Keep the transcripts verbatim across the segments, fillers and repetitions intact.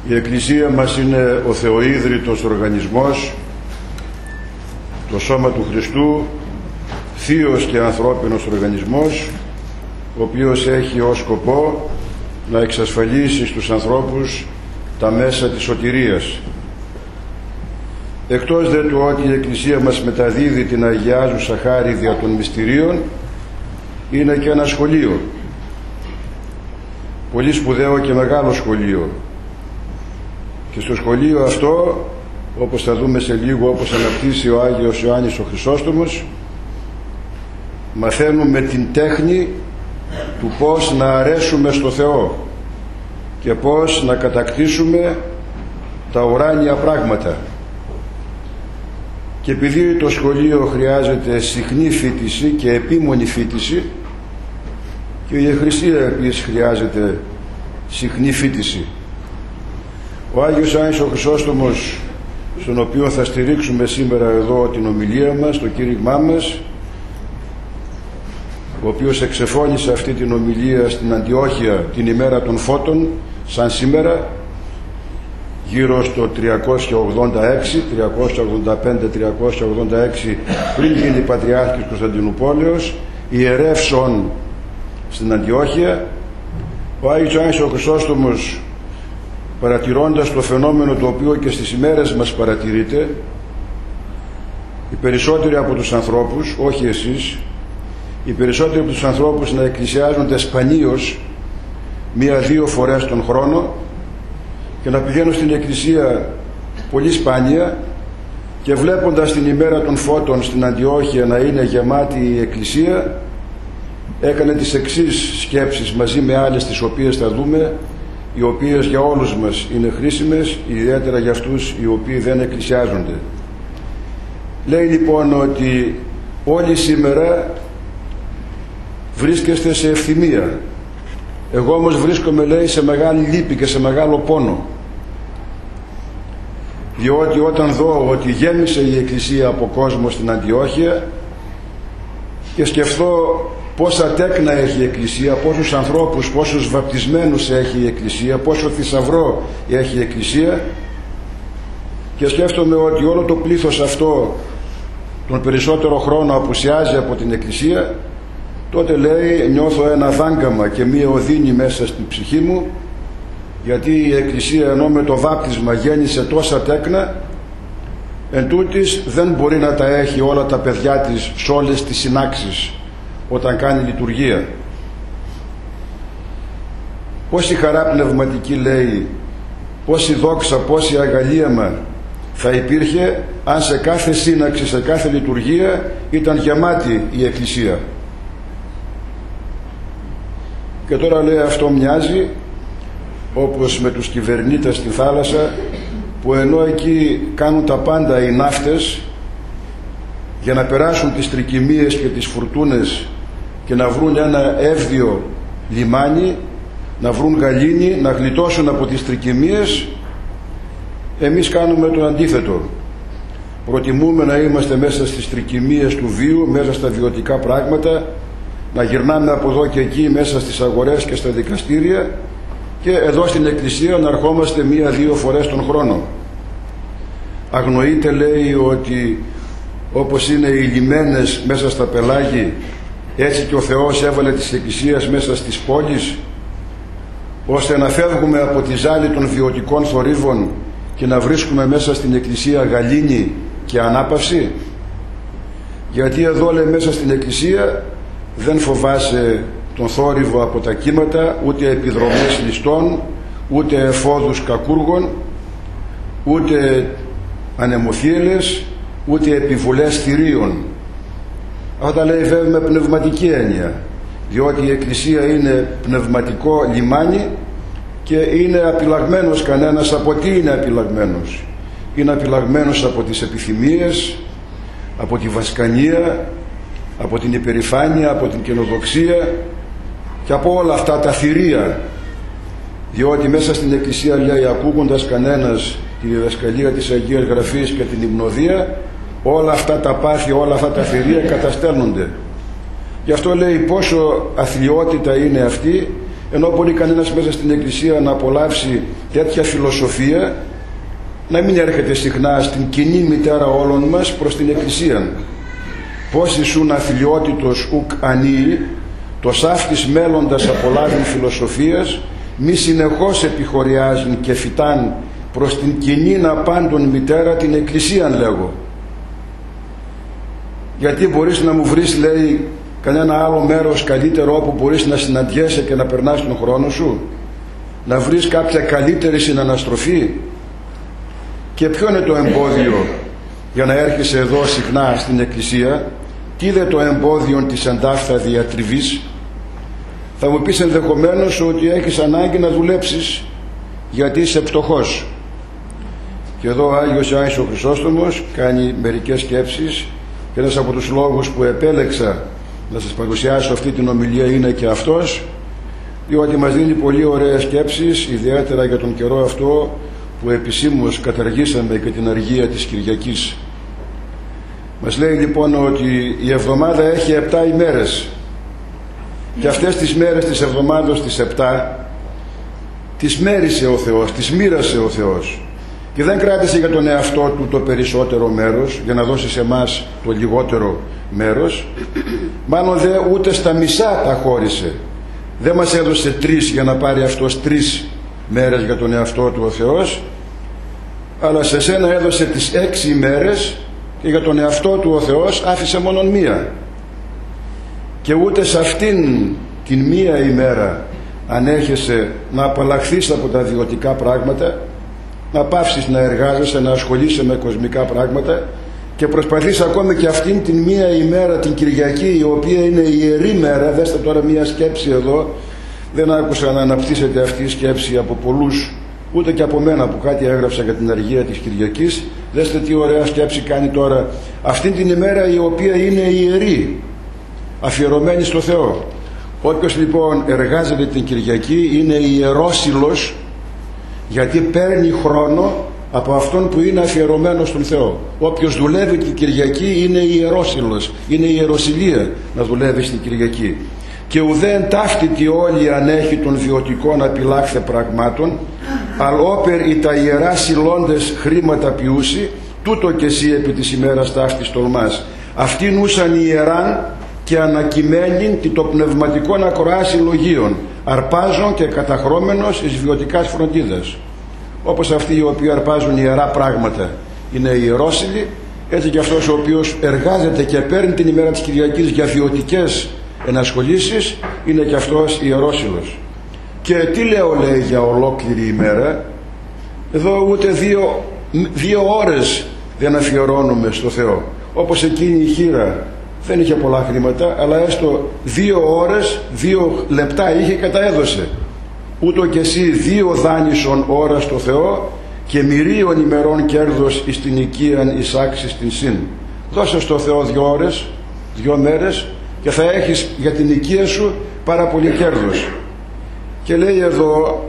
Η Εκκλησία μας είναι ο θεοίδρυτος οργανισμός, το σώμα του Χριστού, θείος και ανθρώπινος οργανισμός, ο οποίος έχει ως σκοπό να εξασφαλίσει στους ανθρώπους τα μέσα της σωτηρίας. Εκτός δε του ότι η Εκκλησία μας μεταδίδει την αγιάζουσα χάρη δια των μυστηρίων, είναι και ένα σχολείο, πολύ σπουδαίο και μεγάλο σχολείο. Και στο σχολείο αυτό, όπως θα δούμε σε λίγο, όπως αναπτύσσει ο Άγιος Ιωάννης ο Χρυσόστομος, μαθαίνουμε την τέχνη του πώς να αρέσουμε στο Θεό και πώς να κατακτήσουμε τα ουράνια πράγματα. Και επειδή το σχολείο χρειάζεται συχνή φοιτηση και επίμονη φοιτηση, και η Εκκλησία επίσης χρειάζεται συχνή φοιτηση. Ο Άγιος Ιωάννης ο Χρυσόστομος, στον οποίο θα στηρίξουμε σήμερα εδώ την ομιλία μας, το κήρυγμά μας, ο οποίος εξεφώνησε αυτή την ομιλία στην Αντιόχεια την ημέρα των Φώτων, σαν σήμερα, γύρω στο τριακόσια ογδόντα έξι, τριακόσια ογδόντα πέντε τριακόσια ογδόντα έξι, πριν γίνει Πατριάρχης Κωνσταντινουπόλεως, ιερεύσεων στην Αντιόχεια. Ο Άγιος Ιωάννης ο Χρυσόστομος, παρατηρώντας το φαινόμενο το οποίο και στις ημέρες μας παρατηρείται, οι περισσότεροι από τους ανθρώπους, όχι εσείς, οι περισσότεροι από τους ανθρώπους να εκκλησιάζονται σπανίως μία-δύο φορές τον χρόνο και να πηγαίνουν στην εκκλησία πολύ σπάνια, και βλέποντας την ημέρα των Φώτων στην Αντιόχεια να είναι γεμάτη η εκκλησία, έκανε τις εξής σκέψεις μαζί με άλλες τις οποίες θα δούμε, οι οποίες για όλους μας είναι χρήσιμες, ιδιαίτερα για αυτούς οι οποίοι δεν εκκλησιάζονται. Λέει λοιπόν ότι όλοι σήμερα βρίσκεστε σε ευθυμία. Εγώ όμως βρίσκομαι, λέει, σε μεγάλη λύπη και σε μεγάλο πόνο, διότι όταν δω ότι γέμισε η εκκλησία από κόσμο στην Αντιόχεια και σκεφτώ πόσα τέκνα έχει η εκκλησία, πόσους ανθρώπους, πόσους βαπτισμένους έχει η εκκλησία, πόσο θησαυρό έχει η εκκλησία, και σκέφτομαι ότι όλο το πλήθος αυτό τον περισσότερο χρόνο απουσιάζει από την εκκλησία, τότε, λέει, νιώθω ένα δάγκαμα και μία οδύνη μέσα στην ψυχή μου, γιατί η εκκλησία, ενώ με το βάπτισμα γέννησε τόσα τέκνα, εν τούτης δεν μπορεί να τα έχει όλα τα παιδιά της σε όλες τις συνάξεις όταν κάνει λειτουργία. Πόση χαρά πνευματική, λέει, πόση δόξα, πόση αγαλίαμα θα υπήρχε αν σε κάθε σύναξη, σε κάθε λειτουργία ήταν γεμάτη η εκκλησία. Και τώρα, λέει, αυτό μοιάζει όπως με τους κυβερνήτες στη θάλασσα, που ενώ εκεί κάνουν τα πάντα οι ναύτες για να περάσουν τις τρικυμίες και τις φουρτούνες και να βρουν ένα εύδιο λιμάνι, να βρουν γαλήνη, να γλιτώσουν από τις τρικυμίες, εμείς κάνουμε το αντίθετο. Προτιμούμε να είμαστε μέσα στις τρικυμίες του βίου, μέσα στα βιωτικά πράγματα, να γυρνάμε από εδώ και εκεί μέσα στις αγορές και στα δικαστήρια, και εδώ στην εκκλησία να ερχόμαστε μία-δύο φορές τον χρόνο. Αγνοείται, λέει, ότι όπως είναι οι λιμένες μέσα στα πελάγη, έτσι και ο Θεός έβαλε τις εκκλησίες μέσα στις πόλεις, ώστε να φεύγουμε από τη ζάλη των βιωτικών θορύβων και να βρίσκουμε μέσα στην εκκλησία γαλήνη και ανάπαυση. Γιατί εδώ, λέει, μέσα στην εκκλησία δεν φοβάσαι τον θόρυβο από τα κύματα, ούτε επιδρομές ληστών, ούτε εφόδους κακούργων, ούτε ανεμοθύελες, ούτε επιβολές θηρίων. Αυτά, λέει, βέβαια με πνευματική έννοια, διότι η εκκλησία είναι πνευματικό λιμάνι και είναι απειλαγμένος κανένας. Από τι είναι απειλαγμένος? Είναι απειλαγμένος από τις επιθυμίες, από τη βασκανία, από την υπερηφάνεια, από την καινοδοξία και από όλα αυτά τα θηρία, διότι μέσα στην εκκλησία, λέει, ακούγοντας κανένας τη διδασκαλία της Αγίας Γραφής και την υμνοδία, όλα αυτά τα πάθη, όλα αυτά τα θηρία καταστέλνονται. Γι' αυτό, λέει, πόσο αθλιότητα είναι αυτή ενώ μπορεί κανένας μέσα στην Εκκλησία να απολαύσει τέτοια φιλοσοφία, να μην έρχεται συχνά στην κοινή μητέρα όλων μας προς την Εκκλησία. Πώς ήσουν αθλιότητος ουκ ανήλ, το σάφτης μέλλοντας απολάβην φιλοσοφίας, μη συνεχώς επιχωριάζουν και φυτάν προς την κοινήν απάντων μητέρα την Εκκλησίαν, λέγω. Γιατί μπορείς να μου βρεις, λέει, κανένα άλλο μέρος καλύτερο όπου μπορείς να συναντιέσαι και να περνάς τον χρόνο σου, να βρεις κάποια καλύτερη συναναστροφή? Και ποιο είναι το εμπόδιο για να έρχεσαι εδώ συχνά στην Εκκλησία? Τι είναι το εμπόδιο της εντάφθα διατριβής? Θα μου πεις ενδεχομένως ότι έχεις ανάγκη να δουλέψεις γιατί είσαι φτωχός. Και εδώ ο Άγιος Ιωάννης ο Χρυσόστομος κάνει μερικές σκέψεις, και ένας από τους λόγους που επέλεξα να σας παρουσιάσω αυτή την ομιλία είναι και αυτός, διότι μας δίνει πολύ ωραίες σκέψεις, ιδιαίτερα για τον καιρό αυτό που επισήμως καταργήσαμε και την αργία της Κυριακής. Μας λέει λοιπόν ότι η εβδομάδα έχει επτά ημέρες, και αυτές τις μέρες της εβδομάδος τις επτά τις μέρισε ο Θεός, τις μοίρασε ο Θεός, και δεν κράτησε για τον εαυτό του το περισσότερο μέρος για να δώσει σε εμάς το λιγότερο μέρος, μάλλον δε ούτε στα μισά τα χώρισε. Δεν μας έδωσε τρεις για να πάρει αυτός τρεις μέρες για τον εαυτό του ο Θεός, αλλά σε σένα έδωσε τις έξι ημέρες και για τον εαυτό του ο Θεός άφησε μόνον μία. Και ούτε σε αυτήν την μία ημέρα ανέχεσαι να απαλλαχθείς από τα βιωτικά πράγματα, να πάψεις να εργάζεσαι, να ασχολείσαι με κοσμικά πράγματα, και προσπαθείς ακόμη και αυτήν την μία ημέρα, την Κυριακή, η οποία είναι ιερή μέρα. Δέστε τώρα μία σκέψη εδώ, δεν άκουσα να αναπτύσσεται αυτή η σκέψη από πολλούς, ούτε και από μένα που κάτι έγραψα για την αργία της Κυριακής. Δέστε τι ωραία σκέψη κάνει τώρα. Αυτήν την ημέρα η οποία είναι ιερή, αφιερωμένη στο Θεό. Όποιος λοιπόν εργάζεται την Κυριακή είναι ιερόσυλος, γιατί παίρνει χρόνο από αυτόν που είναι αφιερωμένο στον Θεό. Όποιος δουλεύει την Κυριακή είναι ιερόσυλος, είναι ιεροσυλία να δουλεύει στην Κυριακή. Και ουδέν ταύτητη όλοι ανέχει των βιωτικών απειλάχθε πραγμάτων, αλλά όπερ οι τα ιερά συλλώντες χρήματα ποιούσι, τούτο και εσύ επί της ημέρας ταύτης τολμάς. Αυτήν ούσαν ιεράν και ανακειμένην τι το πνευματικών ακροάσει λογίων, αρπάζων και καταχρώμενος εις βιωτικάς φροντίδας. Όπως αυτοί οι οποίοι αρπάζουν ιερά πράγματα είναι ιερόσυλοι, έτσι και αυτός ο οποίος εργάζεται και παίρνει την ημέρα της Κυριακής για βιωτικές ενασχολήσεις είναι και αυτός ιερόσυλος. Και τι λέω, λέει, για ολόκληρη ημέρα? Εδώ ούτε δύο, δύο ώρες δεν αφιερώνουμε στο Θεό. Όπως εκείνη η χήρα δεν είχε πολλά χρήματα, αλλά έστω δύο ώρες, δύο λεπτά είχε και τα έδωσε. Ούτω και εσύ δύο δάνεισον ώρα στο Θεό και μυρίων ημερών κέρδος εις την οικίαν εισάξεις την συν. Δώσε στο Θεό δύο ώρες, δύο μέρες, και θα έχεις για την οικία σου πάρα πολύ κέρδος. Και λέει εδώ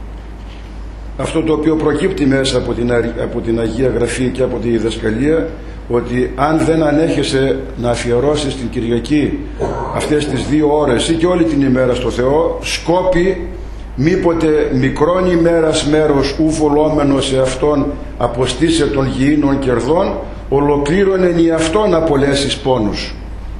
αυτό το οποίο προκύπτει μέσα από την, από την Αγία Γραφή και από τη διδασκαλία, ότι αν δεν ανέχεσαι να αφιερώσεις την Κυριακή αυτές τις δύο ώρες ή και όλη την ημέρα στο Θεό, σκόπι μήποτε μικρόν ημέρας μέρος ου βολόμενο σε αυτόν αποστήσε των γηίνων κερδών, ολοκλήρωνεν η αυτόν απολέσεις πόνους.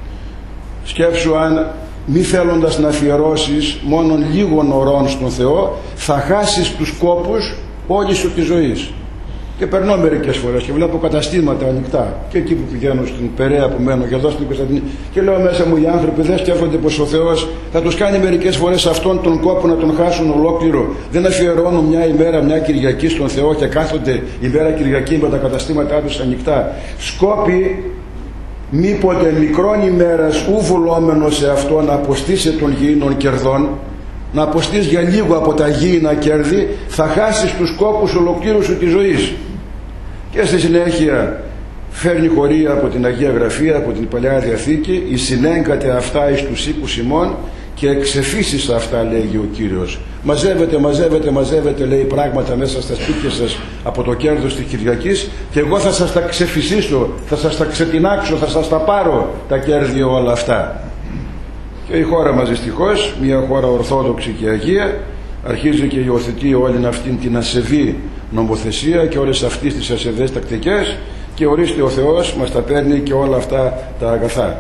Σκέψου αν μη θέλοντας να αφιερώσεις μόνον λίγων ωρών στον Θεό, θα χάσεις τους κόπους όλη σου τη ζωής. Και περνώ μερικές φορές και βλέπω καταστήματα ανοιχτά, και εκεί που πηγαίνω στην Περαία που μένω και εδώ στην Κωνσταντινή, και λέω μέσα μου, οι άνθρωποι δεν σκέφτονται πως ο Θεός θα τους κάνει μερικές φορές αυτόν τον κόπο να τον χάσουν ολόκληρο. Δεν αφιερώνουν μια ημέρα, μια Κυριακή στον Θεό και κάθονται ημέρα Κυριακή με τα καταστήματά τους ανοιχτά. Σκόπι μήποτε μικρόν ημέρας ου βουλόμενο σε αυτό να αποστήσε των γήινων κερδών, να αποστείς για λίγο από τα γήινα κέρδη, θα χάσεις τους κόπους ολοκλήρου σου της ζωής. Και στη συνέχεια φέρνει χωρία από την Αγία Γραφή, από την Παλαιά Διαθήκη, «Η συνέγκατε αυτά εις τους οίκους ημών και εξεφύσεις αυτά», λέγει ο Κύριος. Μαζεύετε, μαζεύετε, μαζεύετε, λέει, πράγματα μέσα στα σπίτια σας από το κέρδος της Κυριακής, και εγώ θα σας τα ξεφυσίσω, θα σας τα ξετινάξω, θα σας τα πάρω τα κέρδη όλα αυτά. Και η χώρα μας δυστυχώς, μια χώρα ορθόδοξη και αγία, αρχίζει και υιοθετεί όλη αυτήν την ασεβή νομοθεσία και όλες αυτές τις ασεβές τακτικές, και ορίστε ο Θεός μας τα παίρνει και όλα αυτά τα αγαθά.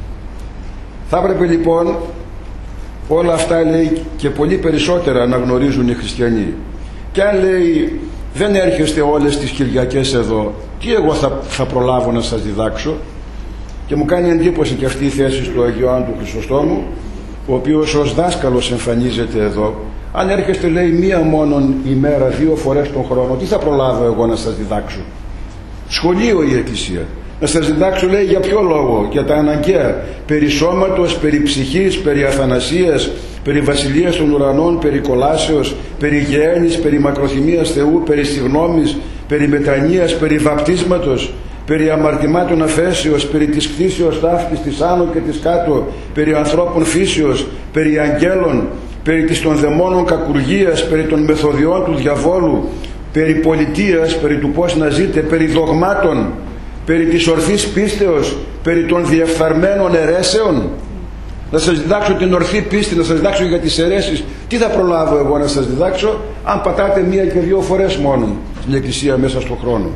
Θα έπρεπε λοιπόν όλα αυτά, λέει, και πολύ περισσότερα να γνωρίζουν οι χριστιανοί. Και αν, λέει, δεν έρχεστε όλες τις Κυριακές εδώ, τι εγώ θα, θα προλάβω να σας διδάξω? Και μου κάνει εντύπωση και αυτή η θέση του Αγίου Ιωάννου του Χρυσοστόμου, ο οποίος ως δάσκαλος εμφανίζεται εδώ. Αν έρχεστε, λέει, μία μόνον ημέρα, δύο φορές τον χρόνο, τι θα προλάβω εγώ να σας διδάξω? Σχολείο η Εκκλησία. Να σας διδάξω, λέει, για ποιο λόγο? Για τα αναγκαία. Περί σώματος, περί ψυχής, περί αθανασίας, περί βασιλείας των ουρανών, περί κολάσεως, περί γέανης, περί μακροθυμίας Θεού, περί συγνώμης, περί μετανοίας, περί βαπτίσματος, περί αμαρτημάτων αφέσεως, περί της κτήσεως ταύτης της άνω και της κάτω, περί ανθρώπων φύσεως, περί αγγέλων, περί της των δαιμόνων κακουργίας, περί των μεθοδιών του διαβόλου, περί πολιτείας, περί του πώς να ζείτε, περί δογμάτων, περί της ορθής πίστεως, περί των διεφθαρμένων αιρέσεων. Να σας διδάξω την ορθή πίστη, να σας διδάξω για τις αιρέσεις. Τι θα προλάβω εγώ να σας διδάξω, αν πατάτε μία και δύο φορές μόνο στην Εκκλησία μέσα στον χρόνο?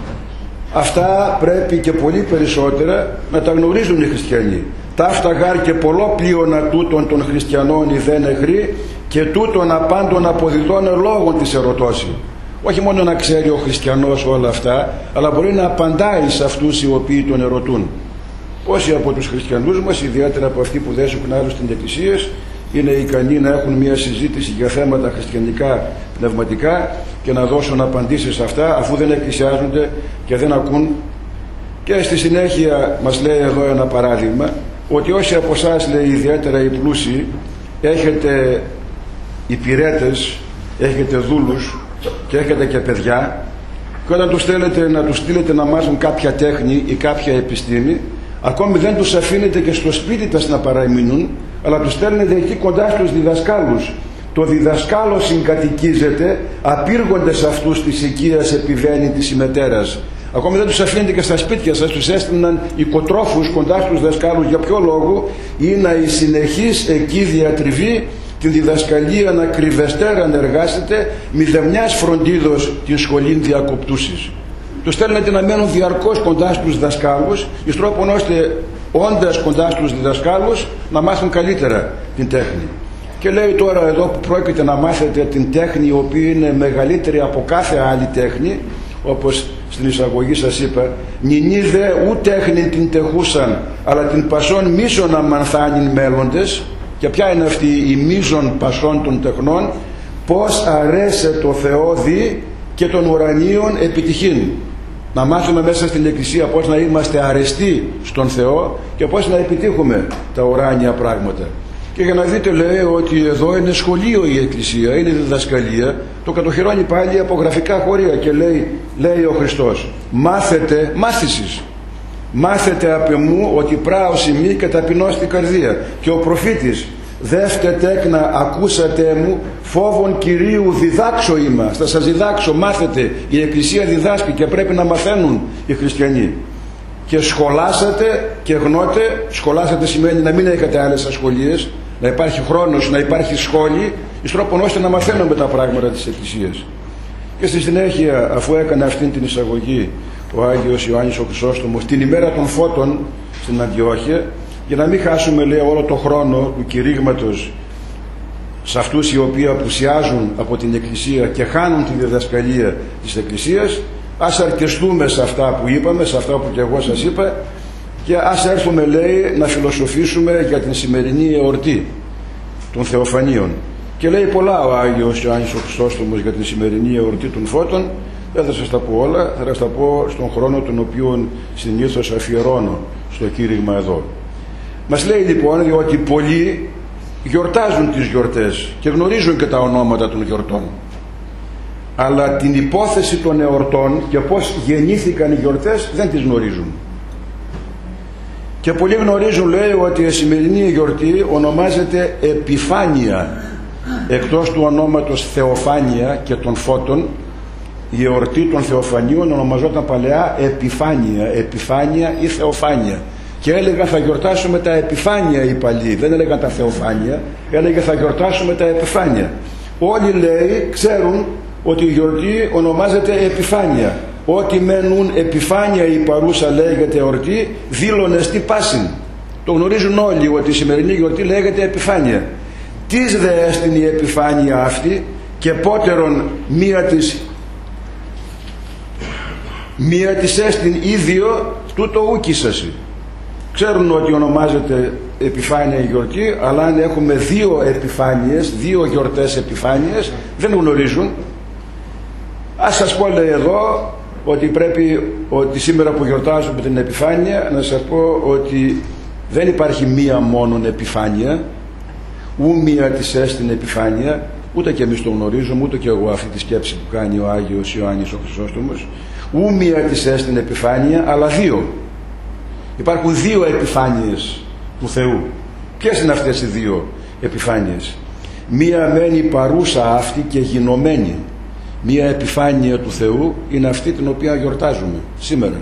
Αυτά πρέπει και πολύ περισσότερα να τα γνωρίζουν οι χριστιανοί. Ταύτα γάρ και πολλό πλείονα τούτων των χριστιανών ιδέν εχρή, και τούτων απάντων αποδιδών λόγων της ερωτώσει. Όχι μόνο να ξέρει ο χριστιανός όλα αυτά, αλλά μπορεί να απαντάει σε αυτούς οι οποίοι τον ερωτούν. Όσοι από τους χριστιανούς μας, ιδιαίτερα από αυτοί που δεν έχουν άλλους στην εκκλησία, είναι ικανοί να έχουν μια συζήτηση για θέματα χριστιανικά πνευματικά και να δώσουν απαντήσεις σε αυτά, αφού δεν εκκλησιάζονται και δεν ακούν. Και στη συνέχεια μας λέει εδώ ένα παράδειγμα, ότι όσοι από εσάς, λέει, ιδιαίτερα οι πλούσιοι, έχετε υπηρέτες, έχετε δούλους και έχετε και παιδιά, και όταν τους θέλετε να τους στείλετε να μάθουν κάποια τέχνη ή κάποια επιστήμη, ακόμη δεν τους αφήνετε και στο σπίτι σας να παραμείνουν, αλλά τους στέλνετε εκεί κοντά στους διδασκάλους. Το διδασκάλο συγκατοικίζεται, απήργοντες αυτούς της οικίας επιβαίνει της ημετέρας. Ακόμη δεν τους αφήνετε και στα σπίτια σας, τους έστειλαν οικοτρόφους κοντά στους δασκάλους. Για ποιο λόγο? Είναι η συνεχής εκεί διατριβή, την διδασκαλία να κρυβεστέρα να εργάσετε, μηδεμιάς φροντίδος την σχολήν διακοπτούσης. Τους στέλνετε να μένουν διαρκώς κοντά στους δασκάλους, εις τρόπον ώστε όντας κοντά στους διδασκάλους να μάθουν καλύτερα την τέχνη. Και λέει τώρα εδώ που πρόκειται να μάθετε την τέχνη η οποία είναι μεγαλύτερη από κάθε άλλη τέχνη, όπως στην εισαγωγή σας είπα, νινίδε ου τέχνη την τεχούσαν, αλλά την πασόν μίσον αμανθάνην μέλλοντες. Και ποια είναι αυτή η μίζων πασών των τεχνών? Πώς αρέσε το Θεό δι και των ουρανίων επιτυχήν. Να μάθουμε μέσα στην Εκκλησία πώς να είμαστε αρεστοί στον Θεό και πώς να επιτύχουμε τα ουράνια πράγματα. Και για να δείτε, λέει, ότι εδώ είναι σχολείο η Εκκλησία, είναι διδασκαλία, το κατοχυρώνει πάλι από γραφικά χωρία και λέει, λέει ο Χριστός, μάθετε, μάθησης, μάθετε απ' εμού ότι πράος ημί και ταπεινώς στην καρδία. Και ο προφήτης, δεύτε τέκνα ακούσατε μου, φόβον Κυρίου διδάξω είμαι. Θα σας διδάξω, μάθετε. Η Εκκλησία διδάσκει και πρέπει να μαθαίνουν οι χριστιανοί. Και σχολάσατε και γνώτε. Σχολάσατε σημαίνει να μην έχετε άλλες ασχολίες, να υπάρχει χρόνος, να υπάρχει σχόλη, εις τρόπον ώστε να μαθαίνουμε τα πράγματα της Εκκλησίας. Και στη συνέχεια, αφού έκανε αυτήν την εισαγωγή ο Άγιος Ιωάννης ο Χρυσόστομος την ημέρα των φώτων στην Αντιόχεια, για να μην χάσουμε, λέει, όλο το χρόνο του κηρύγματος σε αυτούς οι οποίοι απουσιάζουν από την Εκκλησία και χάνουν τη διδασκαλία της Εκκλησίας, ας αρκεστούμε σε αυτά που είπαμε, σε αυτά που και εγώ σας είπα, και ας έρθουμε, λέει, να φιλοσοφήσουμε για την σημερινή εορτή των Θεοφανίων. Και λέει πολλά ο Άγιος Ιωάννης ο Χρυσόστομος για την σημερινή εορτή των φώτων. Δεν θα σας τα πω όλα, θα σας τα πω στον χρόνο τον οποίο συνήθως αφιερώνω στο κήρυγμα εδώ. Μας λέει λοιπόν ότι πολλοί γιορτάζουν τις γιορτές και γνωρίζουν και τα ονόματα των γιορτών, αλλά την υπόθεση των εορτών και πώς γεννήθηκαν οι γιορτές δεν τις γνωρίζουν. Και πολλοί γνωρίζουν, λέει, ότι η σημερινή γιορτή ονομάζεται Επιφάνεια, εκτός του ονόματος Θεοφάνεια και των φώτων. Η εορτή των Θεοφανίων ονομαζόταν παλαιά Επιφάνεια, Επιφάνεια ή Θεοφάνεια. και έλεγαν θα γιορτάσουμε τα επιφάνεια οι παλιοί, δεν έλεγαν τα θεοφάνεια, έλεγαν θα γιορτάσουμε τα επιφάνεια. Όλοι, λέει, ξέρουν ότι η γιορτή ονομάζεται επιφάνεια. Ό,τι μένουν επιφάνεια η παρούσα λέγεται εορτή, δήλωνες τι πάσιν. Το γνωρίζουν όλοι ότι η σημερινή γιορτή λέγεται επιφάνεια. Τις δε έστειν η επιφάνεια αυτή και πότερον μία της μία της έστειν ίδιο τούτο ούκισασι. Ξέρουν ότι ονομάζεται επιφάνεια η γιορτή, αλλά αν έχουμε δύο επιφάνειες, δύο γιορτές επιφάνειες, δεν γνωρίζουν. Ας σας πω, λέει, εδώ ότι πρέπει, ότι σήμερα που γιορτάζουμε την επιφάνεια, να σας πω ότι δεν υπάρχει μία μόνον επιφάνεια, ου μία της έστειν επιφάνεια, ούτε και εμείς το γνωρίζουμε, ούτε και εγώ αυτή τη σκέψη που κάνει ο Άγιος Ιωάννης ο Χρυσόστομος, ου μία της έστειν επιφάνεια, αλλά δύο. Υπάρχουν δύο επιφάνειες του Θεού. Ποιες είναι αυτές οι δύο επιφάνειες? Μία μένει παρούσα αυτή και γινωμένη. Μία επιφάνεια του Θεού είναι αυτή την οποία γιορτάζουμε σήμερα.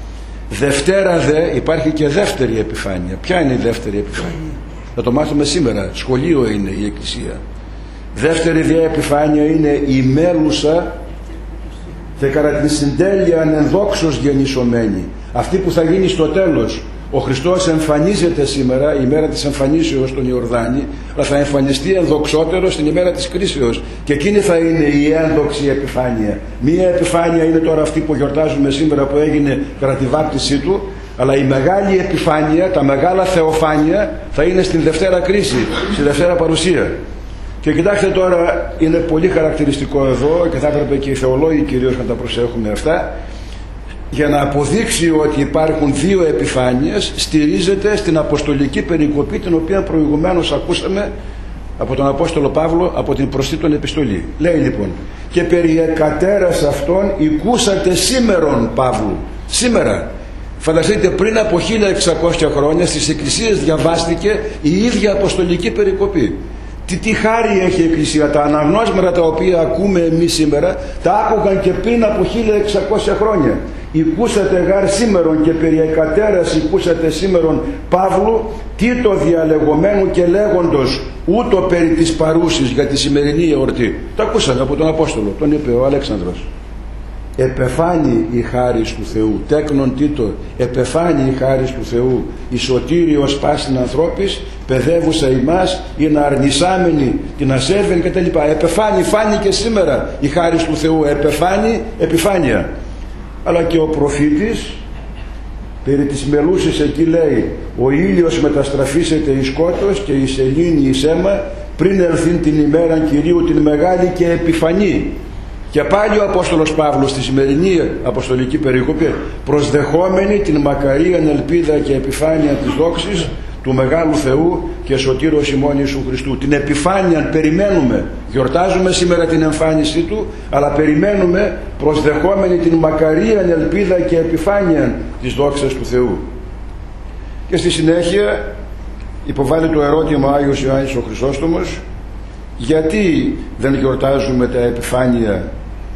Δευτέρα δε υπάρχει και δεύτερη επιφάνεια. Ποια είναι η δεύτερη επιφάνεια? Θα το μάθουμε σήμερα. Σχολείο είναι η Εκκλησία. Δεύτερη δε επιφάνεια είναι η μέλουσα και κατά την συντέλεια ανενδόξως γεννησομένη. Αυτή που θα γίνει στο τέλος. Ο Χριστός εμφανίζεται σήμερα, η μέρα της εμφανίσεως στον Ιορδάνη, αλλά θα εμφανιστεί ενδοξότερο στην ημέρα της κρίσεως. Και εκείνη θα είναι η ένδοξη επιφάνεια. Μία επιφάνεια είναι τώρα αυτή που γιορτάζουμε σήμερα, που έγινε κατά τη βάπτισή του, αλλά η μεγάλη επιφάνεια, τα μεγάλα θεοφάνεια θα είναι στην Δευτέρα κρίση, στη Δευτέρα παρουσία. Και κοιτάξτε τώρα, είναι πολύ χαρακτηριστικό εδώ και θα έπρεπε και οι θεολόγοι κυρίως να τα προσέχουμε αυτά, για να αποδείξει ότι υπάρχουν δύο επιφάνειες, στηρίζεται στην αποστολική περικοπή, την οποία προηγουμένως ακούσαμε από τον Απόστολο Παύλο από την προς Τίτων επιστολή. Λέει λοιπόν, και περί εκατέρας αυτών οικούσατε σήμερον Παύλου. Σήμερα, φανταστείτε, πριν από χίλια εξακόσια χρόνια στις εκκλησίες διαβάστηκε η ίδια αποστολική περικοπή. Τι, τι χάρη έχει η Εκκλησία? Τα αναγνώσματα τα οποία ακούμε εμείς σήμερα τα άκουγαν και πριν από χίλια εξακόσια χρόνια. Οικούσατε γάρ σήμερον και περί εκατέρας οικούσατε σήμερον Παύλου, Τίτο διαλεγωμένου και λέγοντος ούτω περί της παρούσης για τη σημερινή εορτή. Το ακούσαμε από τον Απόστολο, τον είπε ο Αλέξανδρος. Επεφάνει η χάρις του Θεού, τέκνον Τίτο, επεφάνει η χάρις του Θεού, η σωτήριος πάσιν ανθρώπης, παιδεύουσα ημάς, είναι αρνησάμενη την ασέβεν κτλ. Επεφάνει, φάνηκε σήμερα η χάρις του Θεού, επεφάνει, επιφάνεια. Αλλά και ο προφήτης περί της μελούσης εκεί λέει, ο ήλιος μεταστραφήσεται εις σκότος και η σελήνη εις αίμα, πριν ελθύν την ημέρα Κυρίου την μεγάλη και επιφανή. Και πάλι ο Απόστολος Παύλος στη σημερινή αποστολική περικοπή, προσδεχόμενη την μακαρίαν ελπίδα και επιφάνεια της δόξης του Μεγάλου Θεού και Σωτήρος ημών Ιησού Χριστού. Την επιφάνεια περιμένουμε, γιορτάζουμε σήμερα την εμφάνισή του, αλλά περιμένουμε προσδεχόμενη την μακαρίαν ελπίδα και επιφάνεια της δόξης του Θεού. Και στη συνέχεια υποβάλλει το ερώτημα ο Άγιος Ιωάννης ο Χρυσόστομος, γιατί δεν γιορτάζουμε τα επιφάνεια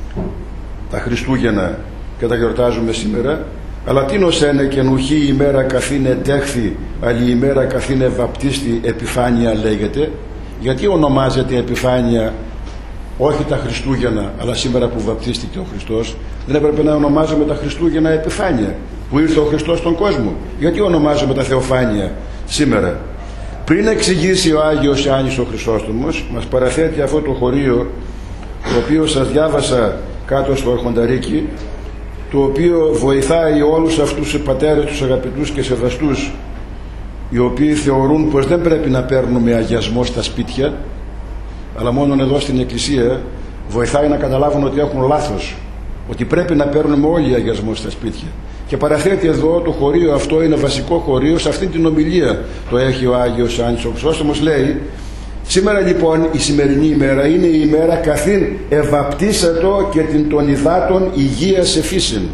τα Χριστούγεννα και τα γιορτάζουμε σήμερα, αλλά τι νοσένε και νουχή ημέρα καθήνε τέχθη, αλλη ημέρα καθήνε βαπτίστη επιφάνεια λέγεται? Γιατί ονομάζεται επιφάνεια όχι τα Χριστούγεννα, αλλά σήμερα που βαπτίστηκε ο Χριστός? Δεν έπρεπε να ονομάζουμε τα Χριστούγεννα επιφάνεια που ήρθε ο Χριστός στον κόσμο? Γιατί ονομάζουμε τα θεοφάνεια σήμερα? Πριν εξηγήσει ο Άγιος Ιωάννης ο Χρυσόστομος, μας παραθέτει αυτό το χωρίο, το οποίο σας διάβασα κάτω στο Αρχονταρίκι, το οποίο βοηθάει όλους αυτούς τους πατέρες, τους αγαπητούς και σεβαστούς, οι οποίοι θεωρούν πως δεν πρέπει να παίρνουμε αγιασμό στα σπίτια, αλλά μόνο εδώ στην Εκκλησία, βοηθάει να καταλάβουν ότι έχουν λάθος, ότι πρέπει να παίρνουμε όλοι αγιασμό στα σπίτια. Και παραθέτει εδώ το χωρίο αυτό, είναι βασικό χωρίο, σε αυτήν την ομιλία το έχει ο Άγιος Ιωάννης ο Χρυσόστομος. Λέει, σήμερα λοιπόν η σημερινή ημέρα είναι η ημέρα καθήν ευαπτίσατο και την των υδάτων υγείας εφύσιν.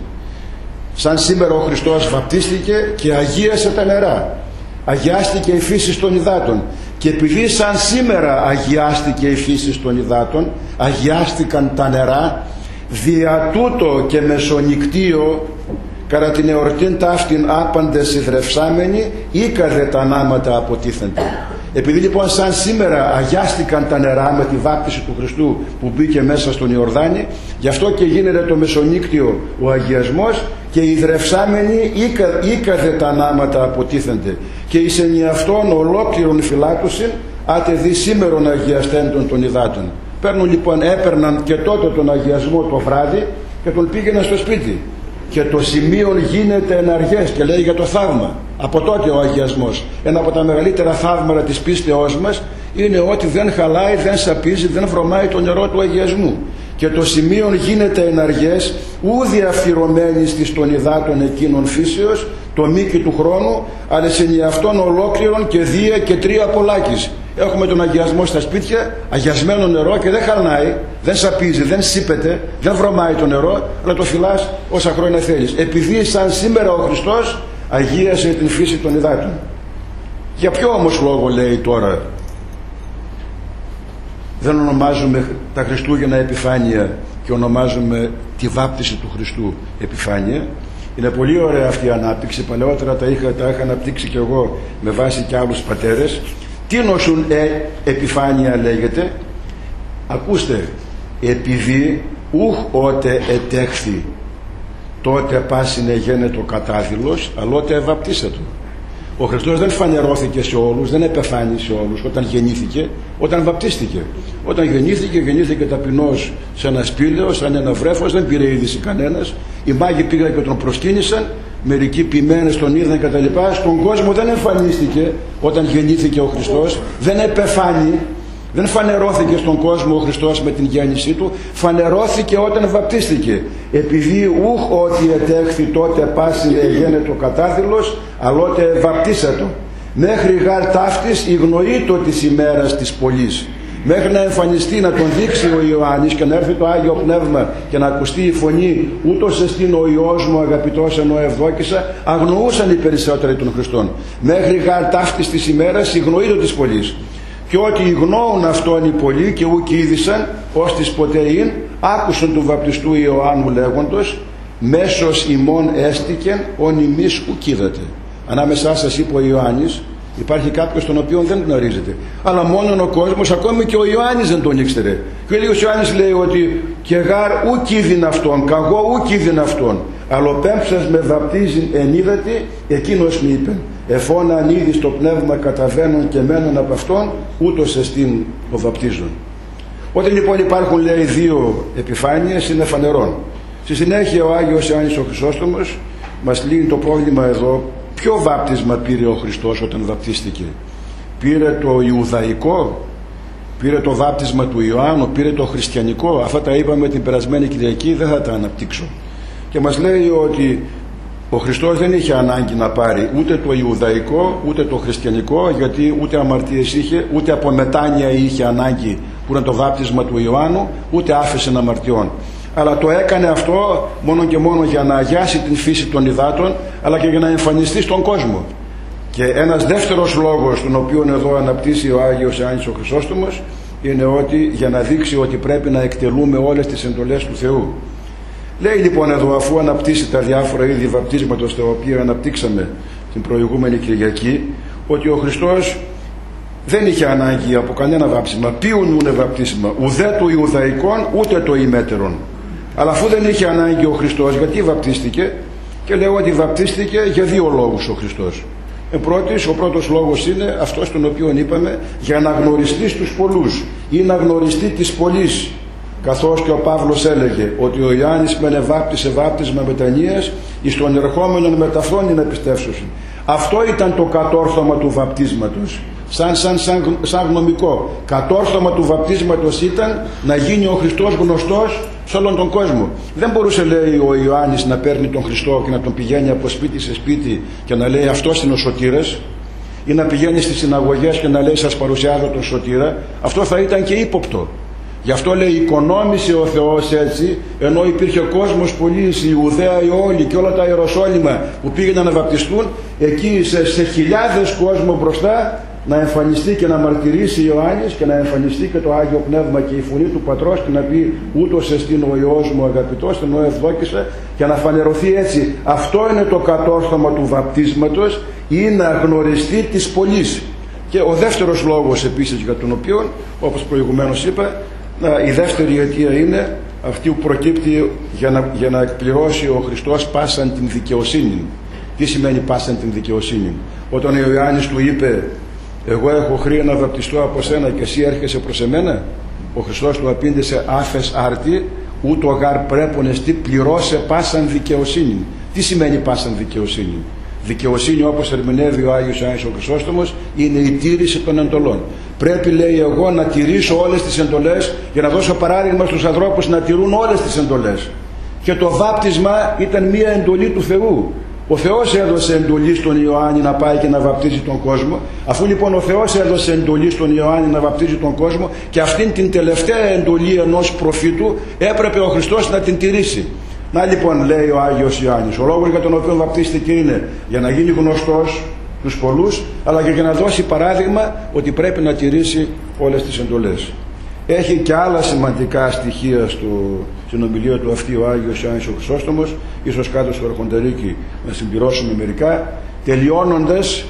Σαν σήμερα ο Χριστός βαπτίστηκε και αγίασε τα νερά, αγιάστηκε η φύση των υδάτων, και επειδή σαν σήμερα αγιάστηκε η φύση των υδάτων, αγιάστηκαν τα νερά, δια τούτο και μεσονικτίο κατά την εορτήν ταύτην άπαντες ιδρευσάμενοι ήκαδε τα νάματα αποτίθενται. Επειδή λοιπόν σαν σήμερα αγιάστηκαν τα νερά με τη βάπτιση του Χριστού που μπήκε μέσα στον Ιορδάνη, γι' αυτό και γίνεται το μεσονύκτιο ο αγιασμός και οι ιδρευσάμενοι ήκα, ήκαδε τα νάματα αποτίθενται και εις ενιαυτόν ολόκληρον φυλάτουσιν άτε δι σήμερον αγιαστέντων των υδάτων. Παίρνουν λοιπόν, έπαιρναν και τότε τον αγιασμό το βράδυ και τον πήγαιναν στο σπίτι. Και το σημείο γίνεται εναργές και λέει για το θαύμα. Από τότε ο αγιασμός. Ένα από τα μεγαλύτερα θαύματα της πίστεώς μας είναι ότι δεν χαλάει, δεν σαπίζει, δεν βρωμάει το νερό του αγιασμού. Και το σημείο γίνεται εναργές ούδη αφιερωμένης της των υδάτων εκείνων φύσεως, το μήκη του χρόνου, αλλά σε αυτόν ολόκληρον και δύο και τρία πολλάκις. Έχουμε τον αγιασμό στα σπίτια, αγιασμένο νερό και δεν χαλνάει, δεν σαπίζει, δεν σύπεται, δεν βρωμάει το νερό, αλλά το φυλάς όσα χρόνια θέλεις. Επειδή σαν σήμερα ο Χριστός αγίασε την φύση των υδάτων. Για ποιο όμως λόγο λέει τώρα δεν ονομάζουμε τα Χριστούγεννα επιφάνεια και ονομάζουμε τη βάπτιση του Χριστού επιφάνεια? Είναι πολύ ωραία αυτή η ανάπτυξη, παλαιότερα τα είχα, τα είχα αναπτύξει κι εγώ με βάση κι άλλους πατέρες. Τι νοσούν ε, επιφάνεια λέγεται? Ακούστε, επειδή ούχ ότε ετέχθη τότε πάσινε γένετο κατάδυλος, αλλότε ευαπτίσατο. Ο Χριστός δεν φανερώθηκε σε όλους, δεν επεφάνει σε όλους όταν γεννήθηκε, όταν βαπτίστηκε. Όταν γεννήθηκε, γεννήθηκε ταπεινός σε ένα σπήλαιο, σαν ένα βρέφος, δεν πήρε είδηση κανένας. Οι μάγοι πήγαν και τον προσκύνησαν, μερικοί ποιμένες τον είδαν κτλ. Στον κόσμο δεν εμφανίστηκε όταν γεννήθηκε ο Χριστός, δεν επεφάνει, δεν φανερώθηκε στον κόσμο ο Χριστός με την γέννησή του, φανερώθηκε όταν βαπτίστηκε. Επειδή ούχ ότι ετέχθη τότε πάση εγένετο κατάδυλος, αλλότε βαπτίσατο. Μέχρι γάρ ταύτης ηγνοείτο της ημέρας της πολλής. Μέχρι να εμφανιστεί, να τον δείξει ο Ιωάννης και να έρθει το Άγιο Πνεύμα και να ακουστεί η φωνή, ούτως εστίν ο Υιός μου αγαπητός ενώ ευδόκησα, αγνοούσαν οι περισσότεροι των Χριστών. Μέχρι γάρ ταύτης της ημέρας ηγνοείτο της πολλής. Και ότι γνώουν αυτόν οι πολλοί και ουκ είδησαν, ως της ποτέ ειν, άκουσαν του βαπτιστού Ιωάννου λέγοντος, μέσος ημών έστικεν, ον ημείς ουκ είδατε. Ανάμεσά σας, είπε ο Ιωάννης, υπάρχει κάποιος τον οποίο δεν γνωρίζετε. Αλλά μόνον ο κόσμος, ακόμη και ο Ιωάννης δεν τον ήξερε. Και ο ίδιος Ιωάννης λέει ότι και γάρ ουκ είδην αυτόν, καγώ ουκ είδην αυτόν. Αλλά ο πέμψας με βαπτίζειν εν είδατε, εκείνος μη είπε. Εφώνα αν είδη στο πνεύμα καταβαίνουν και μένουν από αυτόν, ούτως εστίν ο βαπτίζων. Όταν λοιπόν υπάρχουν, λέει, δύο επιφάνειες, είναι φανερόν. Στη συνέχεια ο Άγιος Ιωάννης ο Χρυσόστομος μας λύνει το πρόβλημα εδώ. Ποιο βάπτισμα πήρε ο Χριστός όταν βαπτίστηκε? Πήρε το Ιουδαϊκό, πήρε το βάπτισμα του Ιωάννου, πήρε το χριστιανικό? Αυτά τα είπαμε την περασμένη Κυριακή, δεν θα τα αναπτύξω. Και μας λέει ότι ο Χριστός δεν είχε ανάγκη να πάρει ούτε το Ιουδαϊκό ούτε το χριστιανικό, γιατί ούτε αμαρτίες είχε, ούτε από μετάνοια είχε ανάγκη που είναι το βάπτισμα του Ιωάννου, ούτε άφησε αμαρτιών. Αλλά το έκανε αυτό μόνο και μόνο για να αγιάσει την φύση των υδάτων, αλλά και για να εμφανιστεί στον κόσμο. Και ένας δεύτερος λόγος, τον οποίο εδώ αναπτύσσει ο Άγιος Ιωάννης ο Χρυσόστομος, είναι ότι για να δείξει ότι πρέπει να εκτελούμε όλες τις εντολές του Θεού. Λέει λοιπόν εδώ, αφού αναπτύσσει τα διάφορα είδη βαπτίσματος τα οποία αναπτύξαμε την προηγούμενη Κυριακή, ότι ο Χριστός δεν είχε ανάγκη από κανένα βάπτισμα, ποιον ούνε βαπτίσμα, ουδέ το Ιουδαϊκόν ούτε το ημέτερον. Αλλά αφού δεν είχε ανάγκη ο Χριστός, γιατί βαπτίστηκε? Και λέω ότι βαπτίστηκε για δύο λόγους ο Χριστός. Εν πρώτης, ο πρώτος λόγος είναι αυτός τον οποίο είπαμε, για να γνωριστεί στους πολλούς ή να γνωριστεί της πολλής. Καθώς και ο Παύλος έλεγε ότι ο Ιωάννης μεν εβάπτισε βάπτισμα μετανοίας, εις τον ερχόμενον μεταφρόνη να πιστεύσωσιν. Αυτό ήταν το κατόρθωμα του βαπτίσματος, σαν, σαν, σαν, σαν γνωμικό. Κατόρθωμα του βαπτίσματος ήταν να γίνει ο Χριστός γνωστός σε όλον τον κόσμο. Δεν μπορούσε, λέει, ο Ιωάννης να παίρνει τον Χριστό και να τον πηγαίνει από σπίτι σε σπίτι και να λέει αυτός είναι ο σωτήρας, ή να πηγαίνει στις συναγωγές και να λέει σας παρουσιάζω τον σωτήρα. Αυτό θα ήταν και ύποπτο. Γι' αυτό, λέει, οικονόμησε ο Θεός έτσι, ενώ υπήρχε κόσμος πολλής, η Ιουδαία, η όλη και όλα τα Ιεροσόλυμα που πήγαιναν να βαπτιστούν, εκεί σε, σε χιλιάδες κόσμο μπροστά να εμφανιστεί και να μαρτυρήσει Ιωάννης και να εμφανιστεί και το Άγιο Πνεύμα και η φωνή του Πατρός και να πει ούτως εστίν ο Υιός μου αγαπητός, τον ευδόκησα, και να φανερωθεί έτσι. Αυτό είναι το κατόρθωμα του βαπτίσματος, ή να γνωριστεί της πολλής. Και ο δεύτερος λόγος επίσης για τον οποίο, όπως προηγουμένως είπα, η δεύτερη αιτία είναι αυτή που προκύπτει για να, για να εκπληρώσει ο Χριστός πάσαν την δικαιοσύνη. Τι σημαίνει πάσαν την δικαιοσύνη? Όταν ο Ιωάννης του είπε εγώ έχω χρία να βαπτιστώ από σένα και εσύ έρχεσαι προς εμένα, ο Χριστός του απήντησε άφες άρτη ούτω γαρ πρέπον εστί πληρώσε πάσαν δικαιοσύνη. Τι σημαίνει πάσαν δικαιοσύνη? Δικαιοσύνη, όπως ερμηνεύει ο Άγιος Ιωάννης ο Χρυσόστομος, είναι η τήρηση των εντολών. Πρέπει, λέει, εγώ να τηρήσω όλες τις εντολές για να δώσω παράδειγμα στους ανθρώπους να τηρούν όλες τις εντολές. Και το βάπτισμα ήταν μία εντολή του Θεού. Ο Θεός έδωσε εντολή στον Ιωάννη να πάει και να βαπτίζει τον κόσμο. Αφού λοιπόν ο Θεός έδωσε εντολή στον Ιωάννη να βαπτίζει τον κόσμο, και αυτήν την τελευταία εντολή ενός προφήτου έπρεπε ο Χριστός να την τηρήσει. Να λοιπόν, λέει ο Άγιος Ιωάννης, ο λόγος για τον οποίο βαπτίστηκε είναι για να γίνει γνωστός τους πολλούς, αλλά και για να δώσει παράδειγμα ότι πρέπει να τηρήσει όλες τις εντολές. Έχει και άλλα σημαντικά στοιχεία στο, στην ομιλία του αυτή ο Άγιος Ιωάννης ο Χρυσόστομος, ίσως κάτω στο Αρχοντερίκη να συμπληρώσουμε μερικά. Τελειώνοντας,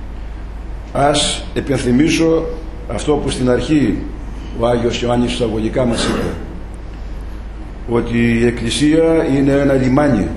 ας επενθυμίσω αυτό που στην αρχή ο Άγιος Ιωάννης εισαγωγικά μας είπε, ότι η Εκκλησία είναι ένα λιμάνι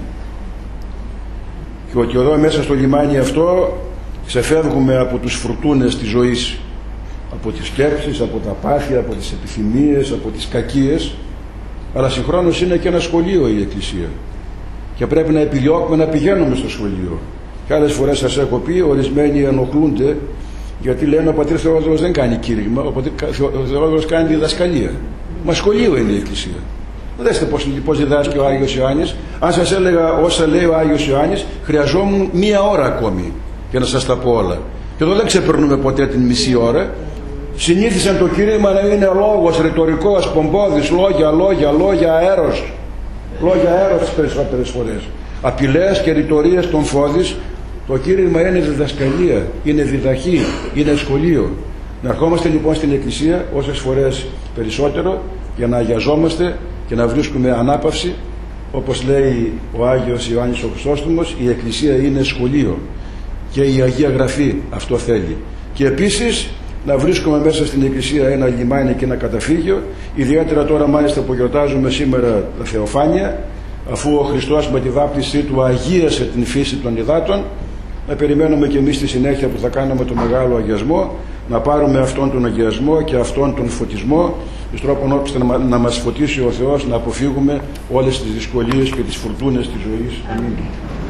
και ότι εδώ μέσα στο λιμάνι αυτό ξεφεύγουμε από τους φουρτούνες της ζωής, από τις σκέψεις, από τα πάθη, από τις επιθυμίες, από τις κακίες, αλλά συγχρόνως είναι και ένα σχολείο η Εκκλησία και πρέπει να επιδιώκουμε να πηγαίνουμε στο σχολείο. Και άλλες φορές σας έχω πει, ορισμένοι ενοχλούνται γιατί λένε ο Πατήρ Θεόδωρος δεν κάνει κήρυγμα, ο Πατήρ Θεόδωρος κάνει διδασκαλία. Μα σχολείο είναι η Εκκλησία. Δέστε πώς, πώς διδάσκει ο Άγιος Ιωάννης. Αν σας έλεγα όσα λέει ο Άγιος Ιωάννης, χρειαζόμουν μία ώρα ακόμη για να σας τα πω όλα. Και εδώ δεν ξεπερνούμε ποτέ την μισή ώρα. Συνήθισαν το κήρυγμα να είναι λόγος, ρητορικός, πομπόδης, λόγια, λόγια, λόγια, αέρος. Λόγια αέρος τις περισσότερες φορές. Απειλές και ρητορίες των φώδης. Το κήρυγμα είναι διδασκαλία, είναι διδαχή, είναι σχολείο. Να ερχόμαστε λοιπόν στην Εκκλησία όσες φορές περισσότερο για να αγιαζόμαστε και να βρίσκουμε ανάπαυση. Όπως λέει ο Άγιος Ιωάννης ο Χρυσόστομος, η Εκκλησία είναι σχολείο και η Αγία Γραφή αυτό θέλει. Και επίσης να βρίσκουμε μέσα στην Εκκλησία ένα λιμάνι και ένα καταφύγιο, ιδιαίτερα τώρα μάλιστα που γιορτάζουμε σήμερα τα Θεοφάνεια, αφού ο Χριστός με τη βάπτισή του αγίασε την φύση των υδάτων, να περιμένουμε και εμείς στη συνέχεια που θα κάνουμε το μεγάλο αγιασμό, να πάρουμε αυτόν τον αγιασμό και αυτόν τον φωτισμό, εις τρόπον ώστε να μας φωτίσει ο Θεός, να αποφύγουμε όλες τις δυσκολίες και τις φουρτούνες της ζωής. Αμήν.